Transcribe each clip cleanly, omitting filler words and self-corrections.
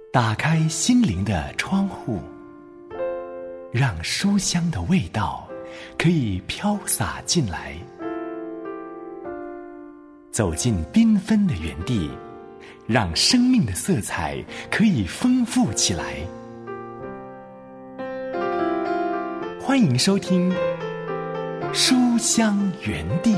打开心灵的窗户，让书香的味道可以飘洒进来。走进缤纷的园地，让生命的色彩可以丰富起来。欢迎收听书香园地。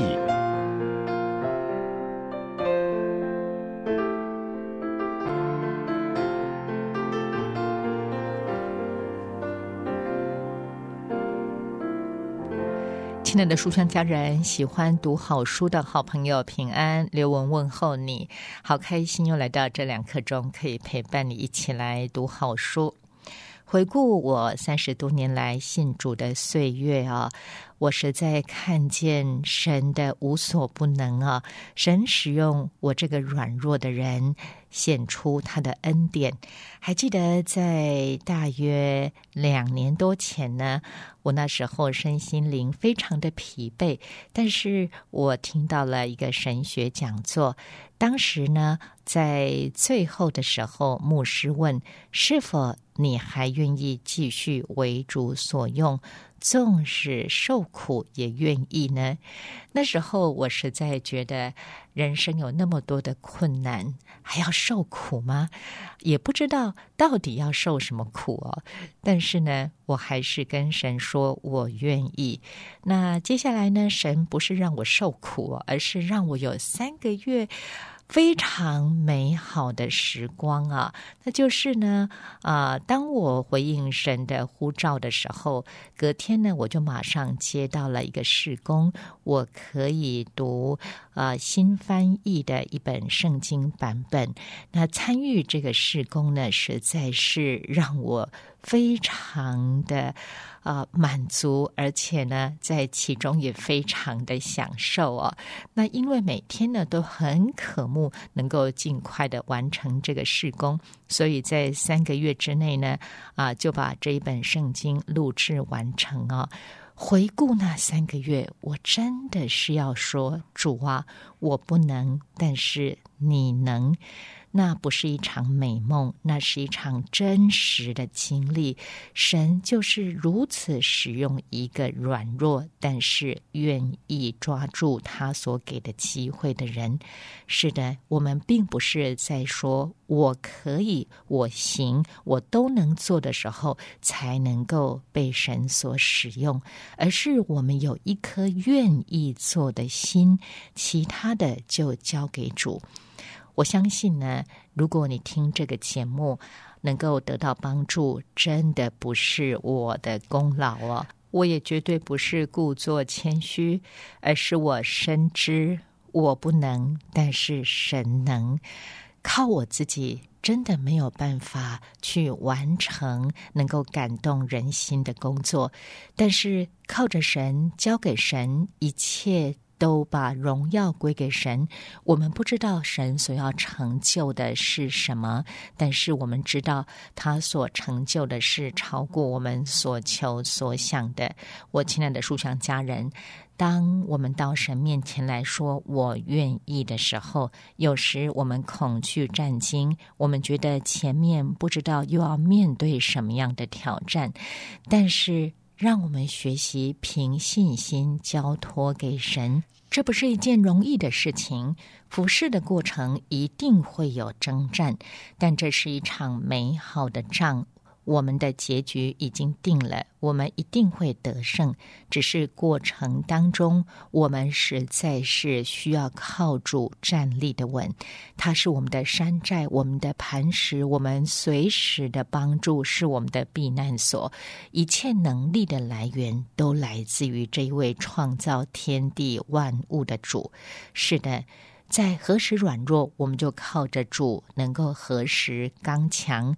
亲爱的书香家人，喜欢读好书的好朋友平安，刘文问候你，好开心又来到这2刻钟，可以陪伴你一起来读好书。回顾我30多年来信主的岁月啊，我实在看见神的无所不能啊！神使用我这个软弱的人，显出他的恩典。还记得在大约2年多前呢，我那时候身心灵非常的疲惫，但是我听到了一个神学讲座。当时呢，在最后的时候，牧师问：是否你还愿意继续为主所用，纵使受苦也愿意呢？那时候我实在觉得人生有那么多的困难，还要受苦吗？也不知道到底要受什么苦哦。但是呢，我还是跟神说我愿意。那接下来呢，神不是让我受苦哦，而是让我有3个月非常美好的时光啊！那就是呢，当我回应神的呼召的时候，隔天呢，我就马上接到了一个事工，我可以读新翻译的一本圣经版本。那参与这个事工呢，实在是让我非常的满足，而且呢，在其中也非常的享受哦。那因为每天呢都很渴慕能够尽快的完成这个事工，所以在3个月之内呢，就把这一本圣经录制完成哦。回顾那3个月，我真的是要说，主啊，我不能，但是你能。那不是一场美梦，那是一场真实的经历。神就是如此使用一个软弱但是愿意抓住他所给的机会的人。是的，我们并不是在说我可以，我行，我都能做的时候才能够被神所使用，而是我们有一颗愿意做的心，其他的就交给主。我相信呢，如果你听这个节目能够得到帮助，真的不是我的功劳哦，我也绝对不是故作谦虚，而是我深知我不能，但是神能。靠我自己真的没有办法去完成能够感动人心的工作，但是靠着神，交给神，一切都把荣耀归给神。我们不知道神所要成就的是什么，但是我们知道他所成就的是超过我们所求所想的。我亲爱的书香家人，当我们到神面前来说我愿意的时候，有时我们恐惧战惊，我们觉得前面不知道又要面对什么样的挑战，但是让我们学习凭信心交托给神。这不是一件容易的事情，服侍的过程一定会有征战，但这是一场美好的仗。我们的结局已经定了，我们一定会得胜，只是过程当中我们实在是需要靠主站立的稳。他是我们的山寨，我们的磐石，我们随时的帮助，是我们的避难所。一切能力的来源都来自于这一位创造天地万物的主。是的，在何时软弱，我们就靠着主能够何时刚强。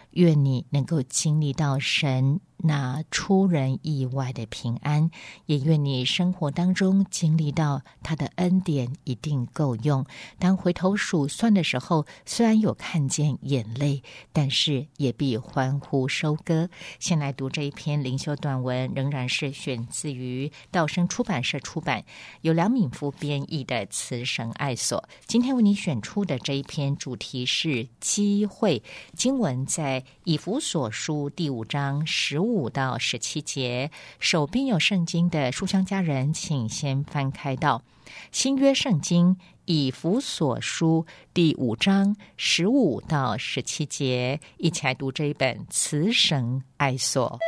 愿你能够经历到神那出人意外的平安，也愿你生活当中经历到他的恩典一定够用。当回头数算的时候，虽然有看见眼泪，但是也必欢呼收割。先来读这一篇灵修短文，仍然是选自于道生出版社出版，由梁敏夫编译的《慈神爱所》。今天为你选出的这一篇主题是机会，经文在以弗所书第5章15到17节。手边有圣经的书香家人，请先翻开到新约圣经以弗所书第5章15到17节，一起来读这一本慈神爱所。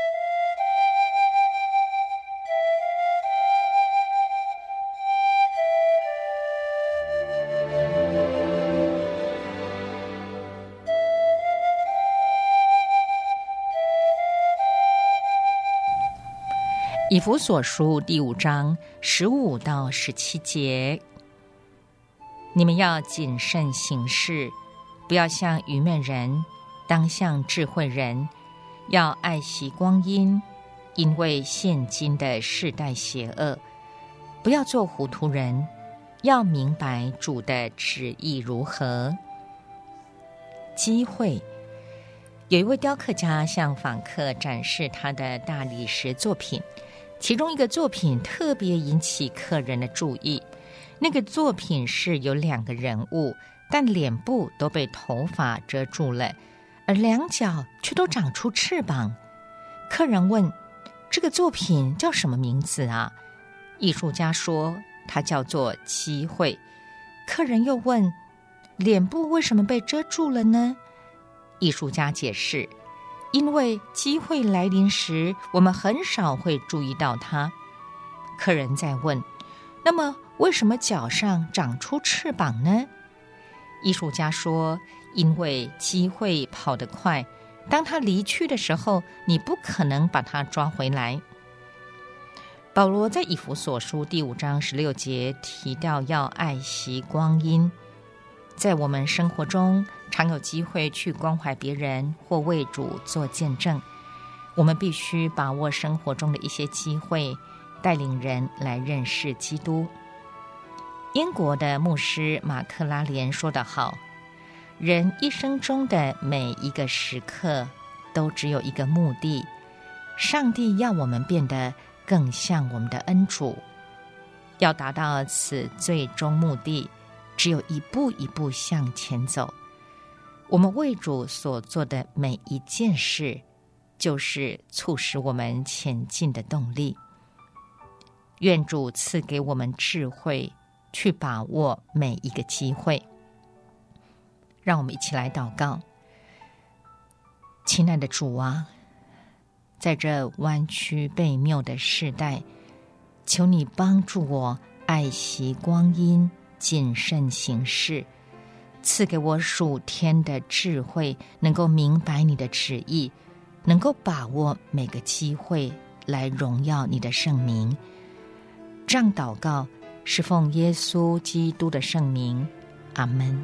以弗所书第5章15到17节，你们要谨慎行事，不要像愚昧人，当像智慧人，要爱惜光阴，因为现今的世代邪恶。不要做糊涂人，要明白主的旨意如何。机会，有一位雕刻家向访客展示他的大理石作品，其中一个作品特别引起客人的注意。那个作品是有2个人物，但脸部都被头发遮住了，而2脚却都长出翅膀。客人问，这个作品叫什么名字啊？艺术家说，它叫做机会。客人又问，脸部为什么被遮住了呢？艺术家解释，因为机会来临时，我们很少会注意到它。客人再问，那么为什么脚上长出翅膀呢？艺术家说，因为机会跑得快，当它离去的时候，你不可能把它抓回来。保罗在以弗所书第5章16节提到要爱惜光阴。在我们生活中，常有机会去关怀别人或为主做见证，我们必须把握生活中的一些机会，带领人来认识基督。英国的牧师马克拉莲说得好，人一生中的每一个时刻都只有一个目的，上帝要我们变得更像我们的恩主。要达到此最终目的，只有一步一步向前走。我们为主所做的每一件事，就是促使我们前进的动力。愿主赐给我们智慧，去把握每一个机会。让我们一起来祷告。亲爱的主啊，在这弯曲悖谬的世代，求你帮助我爱惜光阴，谨慎行事，赐给我属天的智慧，能够明白你的旨意，能够把握每个机会来荣耀你的圣名。这样祷告是奉耶稣基督的圣名，阿们。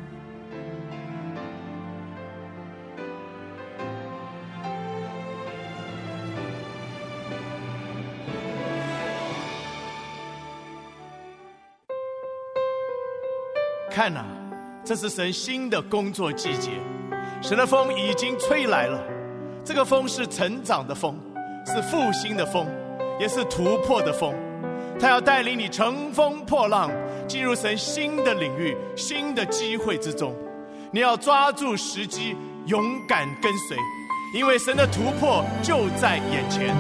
看啊，这是神新的工作季节，神的风已经吹来了。这个风是成长的风，是复兴的风，也是突破的风。他要带领你乘风破浪，进入神新的领域、新的机会之中。你要抓住时机，勇敢跟随，因为神的突破就在眼前。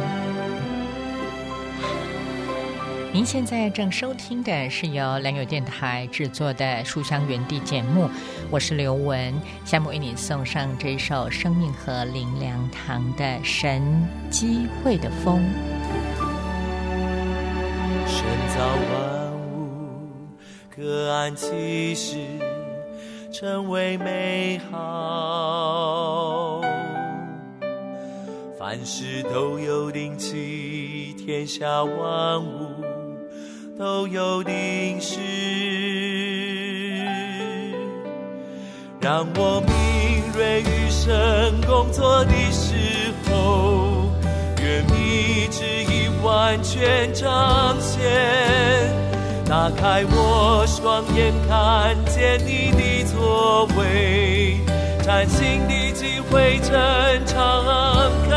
您现在正收听的是由良友电台制作的书香园地节目，我是刘雯，下面为你送上这首生命河灵粮堂的神机会的风。 神造万物，各按其时，成为美好。凡事都有定期，天下万物都有定时。让我明锐与神工作的时候，愿你旨意完全彰显，打开我双眼，看见你的作为，崭新的机会正敞开。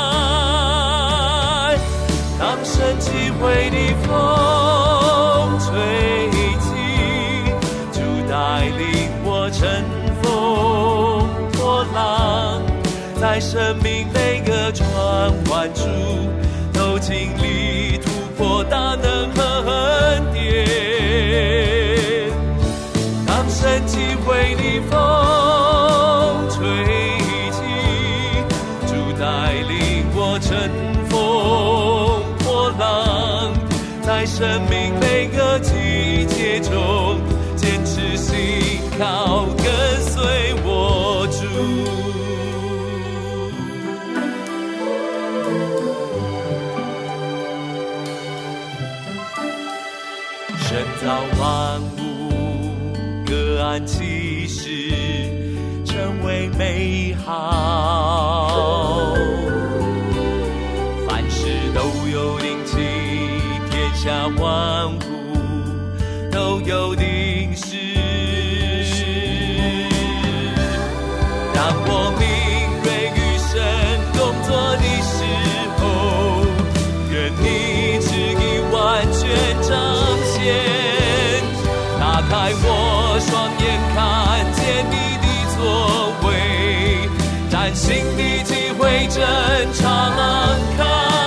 当神机会的风吹起，主带领我乘风破浪，在生命每个转弯处都经历突破大能和恩典。当神机会的风吹起，主带领我乘风破浪，在生命每个季节中坚持信靠跟随我主。神造万物，各按其时，成为美好。凡事都有定期，天下万物都有定时。当我敏锐与神工作的时候，愿你旨意完全彰显，打开我双眼，看见你的作为，崭新的机会正敞开。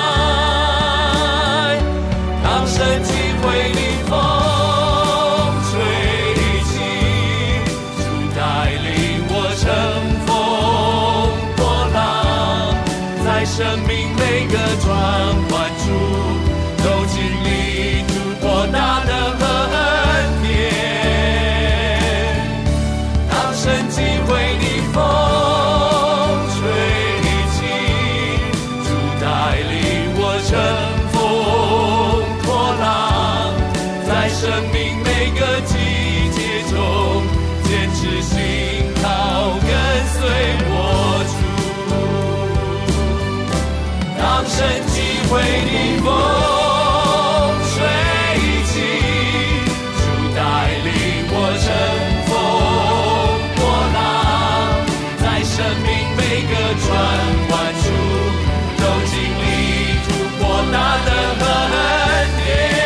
当神机会的风吹起，主带领我乘风破浪，在生命每个转弯处都经历突破大能和恩典。当神机会的风吹起，主带领我乘风破浪，在生命每个季节中坚持信靠跟随我主。当神机会的风吹起，主带领我乘风破浪，在生命每个转弯处都经历突破大能和恩典。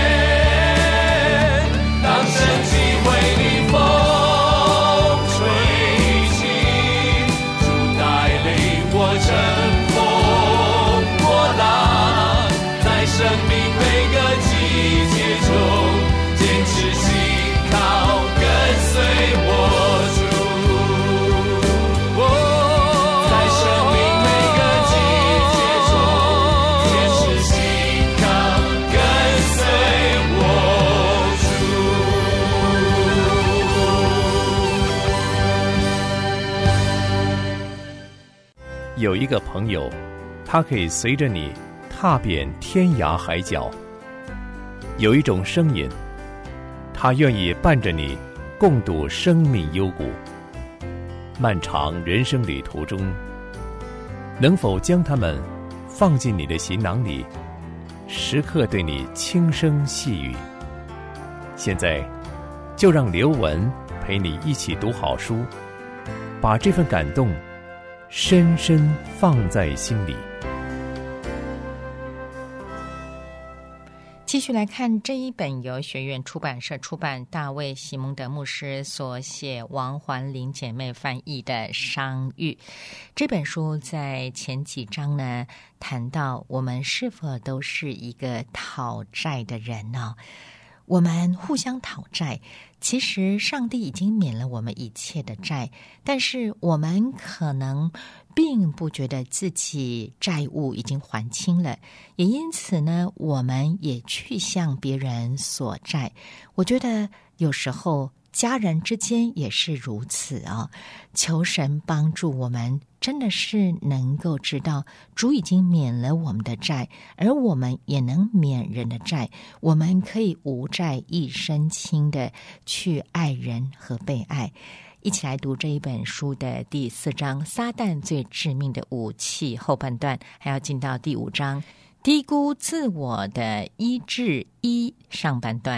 当神机会的风吹起，主带领我乘风破浪，在生命每个季节中坚持信靠跟随我主。在生命每个季节中坚持信靠跟随我主。有一个朋友，他可以随着你踏遍天涯海角。有一种声音，他愿意伴着你共度生命幽谷。漫长人生旅途中，能否将它们放进你的行囊里，时刻对你轻声细语？现在就让刘文陪你一起读好书，把这份感动深深放在心里。 继续来看这一本由学院出版社出版，大卫·席蒙德牧师所写，王环玲姐妹翻译的《商誉》。这本书在前几章呢，谈到我们是否都是一个讨债的人呢？我们互相讨债，其实上帝已经免了我们一切的债，但是我们可能并不觉得自己债务已经还清了，也因此呢，我们也去向别人索债。我觉得有时候家人之间也是如此啊，求神帮助我们，真的是能够知道主已经免了我们的债，而我们也能免人的债，我们可以无债一身轻的去爱人和被爱。 一起来读这一本书的第4章《撒旦最致命的武器》后半段，还要进到第5章低估自我的医治1上半段。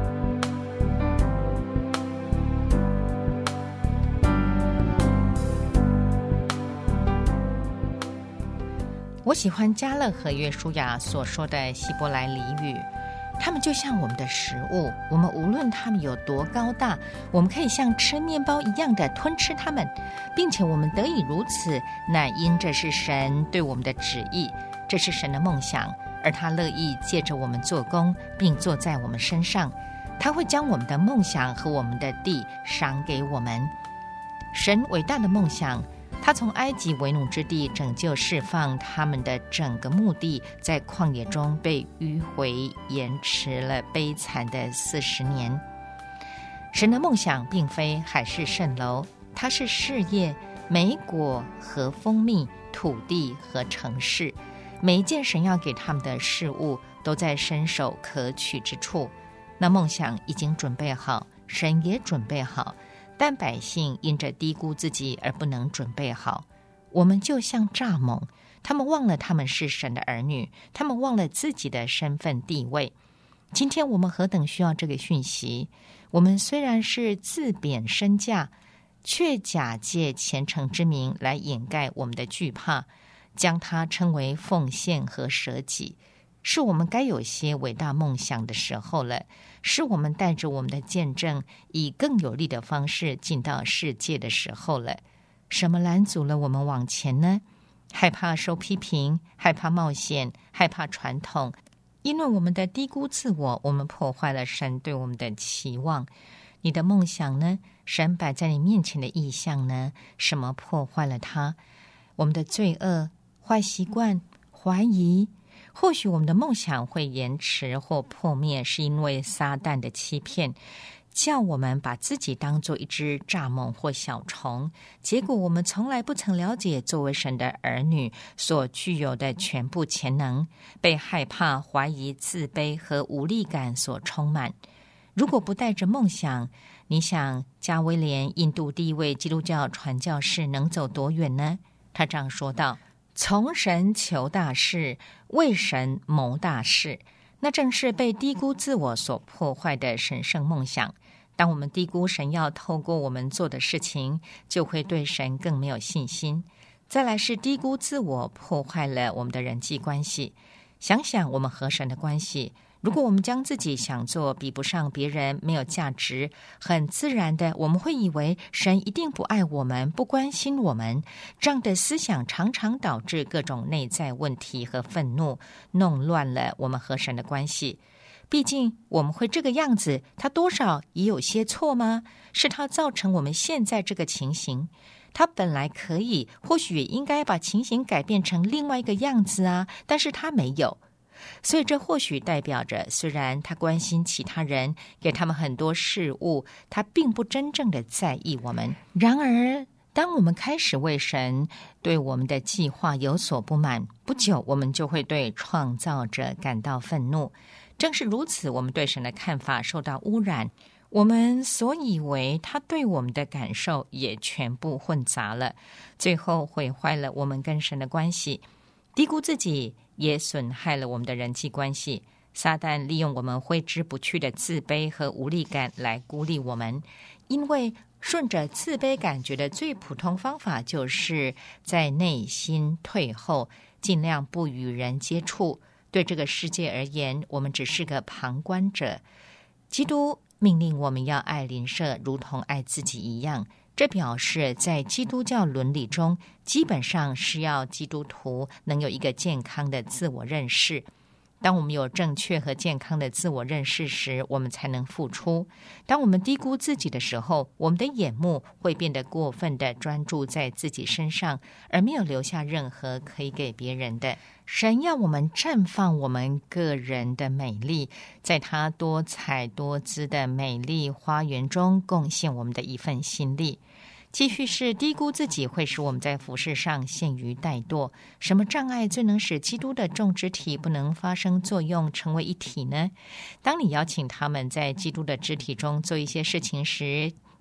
我喜欢加勒和约书亚所说的希伯来俚语，他们就像我们的食物，我们无论他们有多高大，我们可以像吃面包一样的吞吃他们，并且我们得以如此，乃因这是神对我们的旨意，这是神的梦想，而他乐意借着我们做工，并坐在我们身上，他会将我们的梦想和我们的地赏给我们。神伟大的梦想，他从埃及为奴之地拯救释放他们的整个目的，在旷野中被迂回延迟了悲惨的40年。神的梦想并非海市蜃楼，它是事业、莓果和蜂蜜、土地和城市，每一件神要给他们的事物都在伸手可取之处。那梦想已经准备好，神也准备好，但百姓因着低估自己而不能准备好。我们就像蚱蜢，他们忘了他们是神的儿女，他们忘了自己的身份地位。今天我们何等需要这个讯息。我们虽然是自贬身价，却假借虔诚之名来掩盖我们的惧怕，将它称为奉献和舍己。是我们该有些伟大梦想的时候了，是我们带着我们的见证以更有力的方式进到世界的时候了。什么拦阻了我们往前呢？害怕受批评，害怕冒险，害怕传统。因为我们的低估自我，我们破坏了神对我们的期望。你的梦想呢？神摆在你面前的意象呢？什么破坏了它？我们的罪恶、坏习惯、怀疑。或许我们的梦想会延迟或破灭，是因为撒旦的欺骗，叫我们把自己当作一只蚱蜢或小虫，结果我们从来不曾了解作为神的儿女所具有的全部潜能，被害怕、怀疑、自卑和无力感所充满。如果不带着梦想，你想加威廉印度第一位基督教传教士能走多远呢？他这样说道：从神求大事，为神谋大事，那正是被低估自我所破坏的神圣梦想。当我们低估神要透过我们做的事情，就会对神更没有信心。再来是低估自我破坏了我们的人际关系。想想我们和神的关系，如果我们将自己想做比不上别人，没有价值，很自然的我们会以为神一定不爱我们，不关心我们。这样的思想常常导致各种内在问题和愤怒，弄乱了我们和神的关系。毕竟我们会这个样子，他多少也有些错吗？是他造成我们现在这个情形。他本来可以，或许也应该把情形改变成另外一个样子啊，但是他没有。所以这或许代表着，虽然他关心其他人，给他们很多事物，他并不真正的在意我们。然而当我们开始为神对我们的计划有所不满，不久我们就会对创造者感到愤怒。正是如此，我们对神的看法受到污染，我们所以为他对我们的感受也全部混杂了，最后毁坏了我们跟神的关系。低估自己也损害了我们的人际关系。撒旦利用我们挥之不去的自卑和无力感来孤立我们，因为顺着自卑感觉的最普通方法就是在内心退后，尽量不与人接触。对这个世界而言，我们只是个旁观者。基督命令我们要爱邻舍如同爱自己一样，这表示在基督教伦理中，基本上是要基督徒能有一个健康的自我认识。当我们有正确和健康的自我认识时，我们才能付出。当我们低估自己的时候，我们的眼目会变得过分的专注在自己身上，而没有留下任何可以给别人的。神要我们绽放我们个人的美丽，在他多彩多姿的美丽花园中贡献我们的一份心力。继续是低估自己会使我们在服事上陷于怠惰。什么障碍最能使基督的众肢体不能发生作用，成为一体呢？当你邀请他们在基督的肢体中做一些事情时，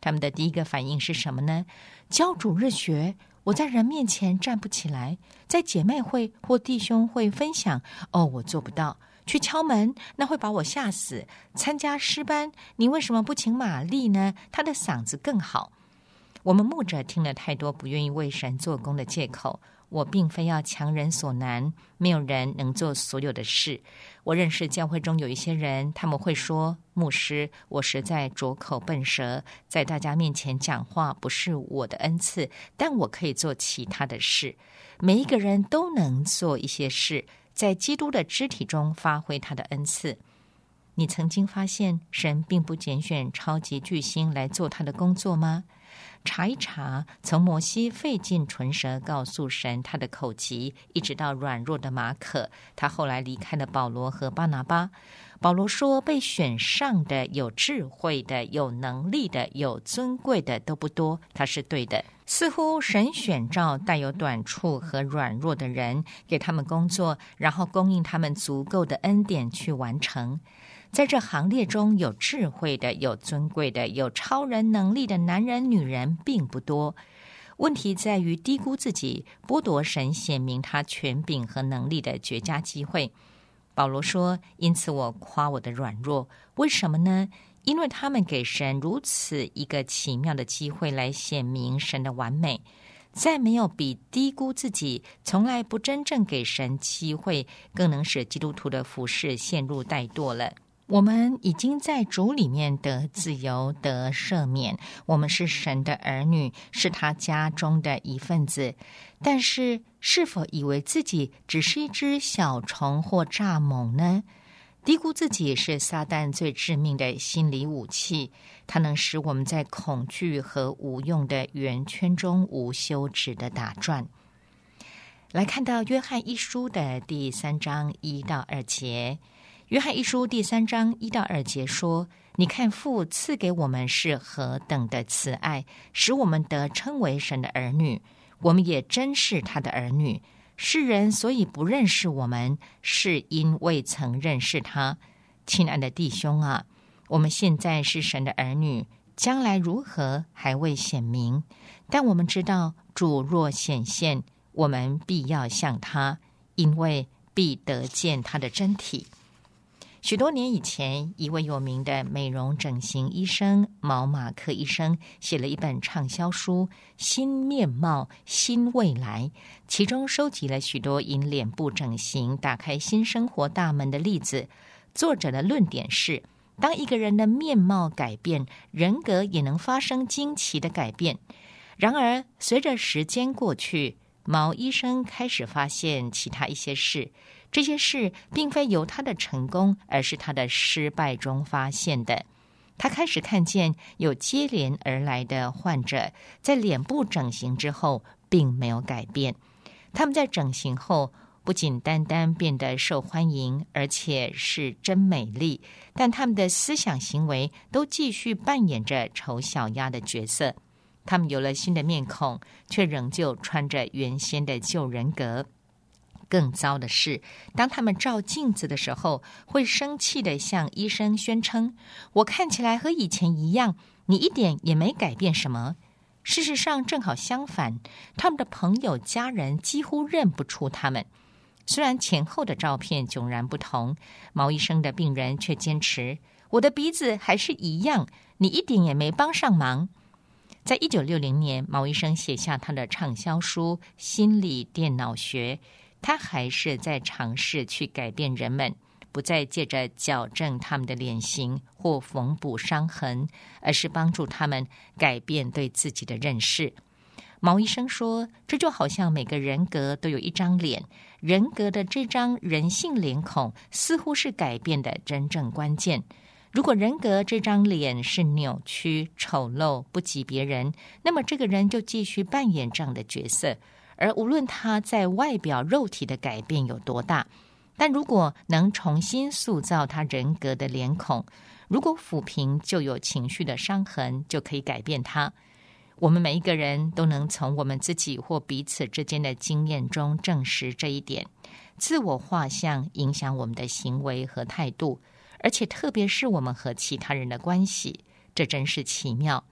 他们的第一个反应是什么呢？教主日学，我在人面前站不起来，在姐妹会或弟兄会分享，我做不到。去敲门，那会把我吓死。参加诗班，你为什么不请玛丽呢？她的嗓子更好。我们牧者听了太多不愿意为神做工的借口。我并非要强人所难，没有人能做所有的事。我认识教会中有一些人，他们会说，牧师，我实在拙口笨舌，在大家面前讲话不是我的恩赐，但我可以做其他的事。每一个人都能做一些事，在基督的肢体中发挥他的恩赐。你曾经发现神并不拣选超级巨星来做他的工作吗？查一查，从摩西费尽唇舌告诉神他的口疾，一直到软弱的马可，他后来离开了保罗和巴拿巴。保罗说，被选上的、有智慧的、有能力的、有尊贵的都不多，他是对的。似乎神选召带有短处和软弱的人，给他们工作，然后供应他们足够的恩典去完成。在这行列中，有智慧的、有尊贵的、有超人能力的男人女人并不多。问题在于低估自己，剥夺神显明他权柄和能力的绝佳机会。保罗说，因此我夸我的软弱。为什么呢？因为他们给神如此一个奇妙的机会来显明神的完美。再没有比低估自己，从来不真正给神机会，更能使基督徒的服事陷入怠惰了。我们已经在主里面得自由，得赦免，我们是神的儿女，是他家中的一份子。但是是否以为自己只是一只小虫或蚱蜢呢？低估自己是撒旦最致命的心理武器，它能使我们在恐惧和无用的圆圈中无休止的打转。来看到约翰一书的第3章1到2节。约翰一书第3章1到2节说，你看父赐给我们是何等的慈爱，使我们得称为神的儿女，我们也真是他的儿女。世人所以不认识我们，是因未曾认识他。亲爱的弟兄啊，我们现在是神的儿女，将来如何还未显明，但我们知道主若显现，我们必要像他，因为必得见他的真体。许多年以前，一位有名的美容整形医生毛马克医生写了一本畅销书《新面貌新未来》，其中收集了许多因脸部整形打开新生活大门的例子。作者的论点是，当一个人的面貌改变，人格也能发生惊奇的改变。然而随着时间过去，毛医生开始发现其他一些事，这些事并非由他的成功，而是他的失败中发现的。他开始看见有接连而来的患者在脸部整形之后并没有改变，他们在整形后不仅单单变得受欢迎，而且是真美丽，但他们的思想行为都继续扮演着丑小鸭的角色。他们有了新的面孔，却仍旧穿着原先的旧人格。更糟的是，当他们照镜子的时候，会生气地向医生宣称，我看起来和以前一样，你一点也没改变什么。事实上正好相反，他们的朋友家人几乎认不出他们。虽然前后的照片迥然不同，毛医生的病人却坚持，我的鼻子还是一样，你一点也没帮上忙。在1960年，毛医生写下他的畅销书《心理电脑学》，他还是在尝试去改变人们，不再借着矫正他们的脸型或缝补伤痕，而是帮助他们改变对自己的认识。毛医生说，这就好像每个人格都有一张脸，人格的这张人性脸孔似乎是改变的真正关键。如果人格这张脸是扭曲、丑陋、不及别人，那么这个人就继续扮演这样的角色，而无论他在外表肉体的改变有多大，但如果能重新塑造他人格的脸孔，如果抚平旧有情绪的伤痕，就可以改变他。我们每一个人都能从我们自己或彼此之间的经验中证实这一点。自我画像影响我们的行为和态度，而且特别是我们和其他人的关系，这真是奇妙。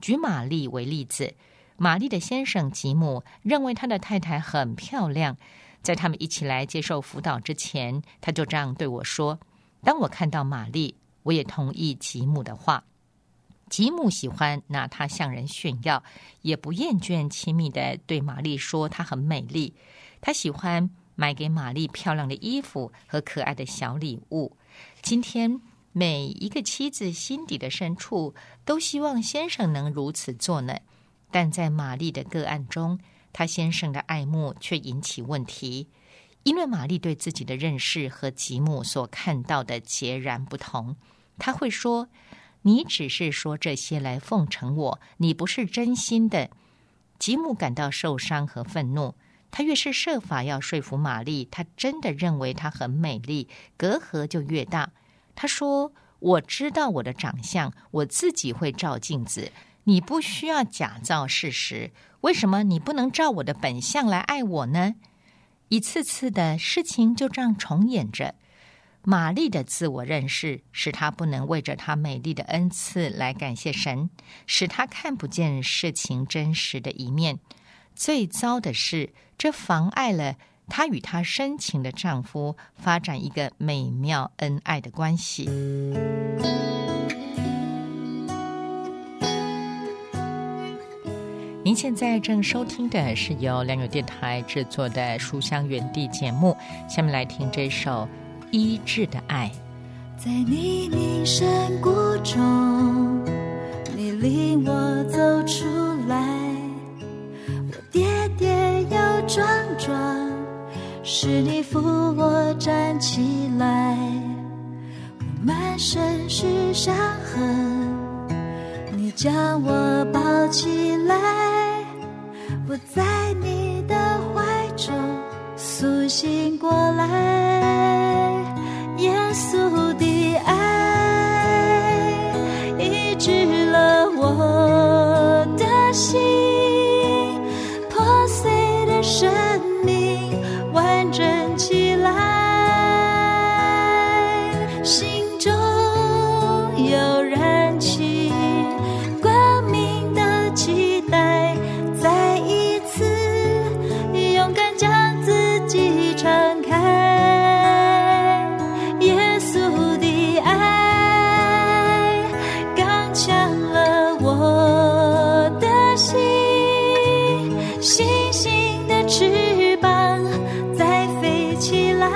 举玛丽为例子，玛丽的先生吉姆认为他的太太很漂亮，在他们一起来接受辅导之前，他就这样对我说，当我看到玛丽，我也同意吉姆的话。吉姆喜欢拿她向人炫耀，也不厌倦亲密地对玛丽说她很美丽。他喜欢买给玛丽漂亮的衣服和可爱的小礼物。今天每一个妻子心底的深处都希望先生能如此做呢，但在玛丽的个案中，她先生的爱慕却引起问题，因为玛丽对自己的认识和吉姆所看到的截然不同。她会说，你只是说这些来奉承我，你不是真心的。吉姆感到受伤和愤怒，他越是设法要说服玛丽他真的认为她很美丽，隔阂就越大。他说，我知道我的长相，我自己会照镜子，你不需要假造事实，为什么你不能照我的本相来爱我呢？一次次的事情就这样重演着。玛丽的自我认识使她不能为着她美丽的恩赐来感谢神，使她看不见事情真实的一面。最糟的是，这妨碍了她与她深情的丈夫发展一个美妙恩爱的关系。您现在正收听的是由良友电台制作的书香园地节目，下面来听这首医治的爱。 在泥泞山谷中，你领我走出来，我跌跌又撞撞，是你扶我站起来，我满身是伤痕，你将我抱起来，我在你的怀中苏醒过来，耶稣的爱医治了我的心，破碎的生命完整起来，心中有燃起光明的期待，再一次勇敢将自己敞开，耶稣的爱刚强了我的心，星星的翅膀再飞起来，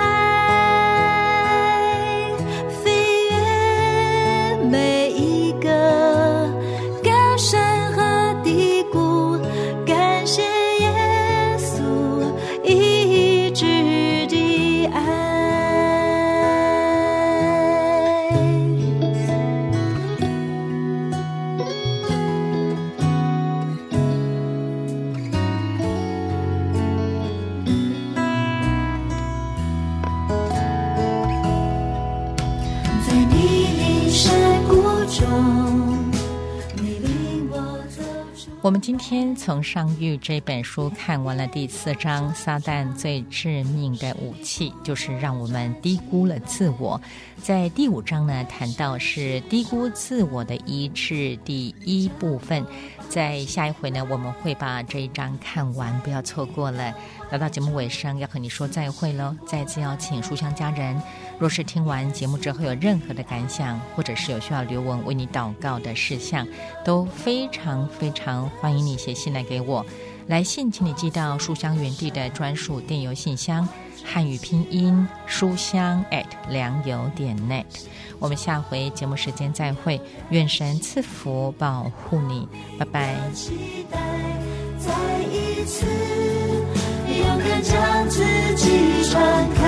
飞越每一个高山和低谷，感谢耶稣医治的爱。在泥泞山谷中，你领我走出。 我们今天从上谕这本书看完了第4章，撒旦最致命的武器就是让我们低估了自我。在第5章呢，谈到是低估自我的医治第1部分。在下一回呢，我们会把这一章看完，不要错过了。来到节目尾声，要和你说再会喽。再次邀请书香家人，若是听完节目之后有任何的感想，或者是有需要留文为你祷告的事项，都非常非常欢迎你写信来给我。来信请你寄到书香园地的专属电邮信箱，汉语拼音书香良友.net。我们下回节目时间再会，愿神赐福保护你，拜拜。 期待再一次勇敢将自己敞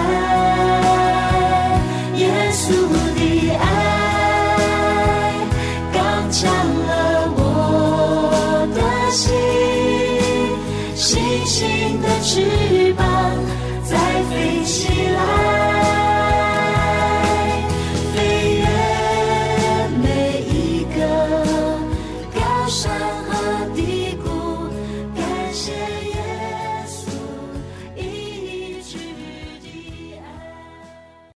开，耶稣的爱刚强了我的心，星星的翅膀再飞起来，